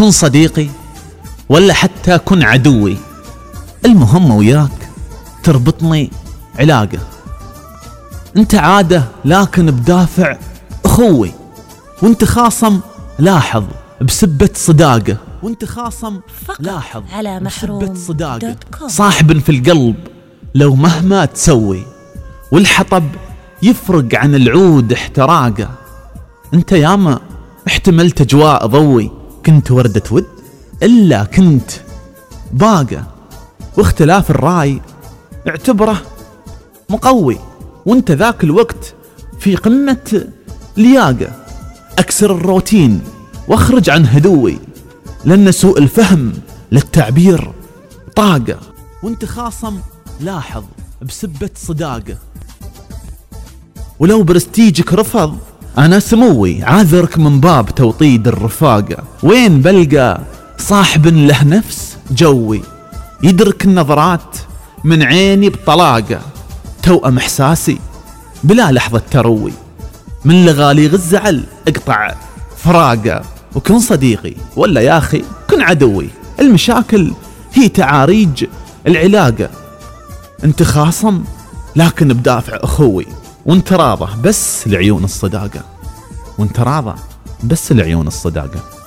كن صديقي ولا حتى كن عدوي، المهم وياك تربطني علاقة. انت عادة لكن بدافع اخوي، وانت خاصم لاحظ بسبة صداقة، وانت خاصم لاحظ على بسبة صداقة. محروم.com. صاحب في القلب لو مهما تسوي، والحطب يفرق عن العود احتراقه. انت ياما احتملت اجواء ضوي، كنت وردة ود الا كنت باقة، واختلاف الرأي اعتبره مقوي، وانت ذاك الوقت في قمة لياقة. اكسر الروتين واخرج عن هدوي، لان سوء الفهم للتعبير طاقة، وانت خاصم لاحظ بسبة صداقة. ولو برستيجك رفض انا سموي، عاذرك من باب توطيد الرفاقة. وين بلقى صاحب له نفس جوي، يدرك النظرات من عيني بطلاقة، توأم احساسي بلا لحظة تروي، من لغالي غزعل اقطع فراقة. وكن صديقي ولا يا اخي كن عدوي، المشاكل هي تعاريج العلاقة. انت خاصم لكن بدافع اخوي، وانت راضى بس لعيون الصداقة، وانت راضى بس لعيون الصداقة.